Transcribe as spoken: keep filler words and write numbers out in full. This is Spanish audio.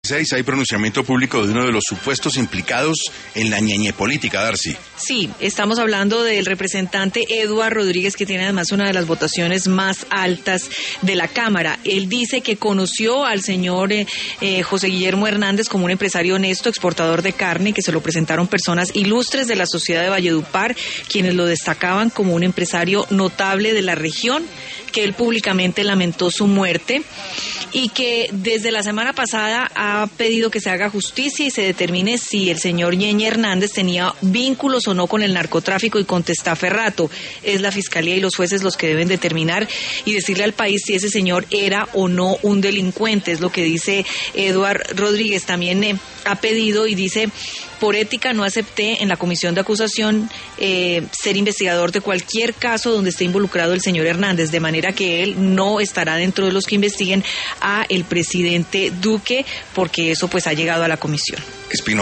seis hay pronunciamiento público de uno de los supuestos implicados en la ñeñe política, Darcy. Sí, estamos hablando del representante Eduard Rodríguez, que tiene además una de las votaciones más altas de la Cámara. Él dice que conoció al señor eh, eh, José Guillermo Hernández como un empresario honesto, exportador de carne, que se lo presentaron personas ilustres de la sociedad de Valledupar, quienes lo destacaban como un empresario notable de la región, que él públicamente lamentó su muerte y que desde la semana pasada ha pedido que se haga justicia y se determine si el señor Ñeñe Hernández tenía vínculos o no con el narcotráfico y con Testaferrato. Es la Fiscalía y los jueces los que deben determinar y decirle al país si ese señor era o no un delincuente. Es lo que dice Eduard Rodríguez. También eh, ha pedido y dice: por ética no acepté en la comisión de acusación eh, ser investigador de cualquier caso donde esté involucrado el señor Hernández, de manera que él no estará dentro de los que investiguen a el presidente Duque, porque eso pues ha llegado a la comisión. Espino.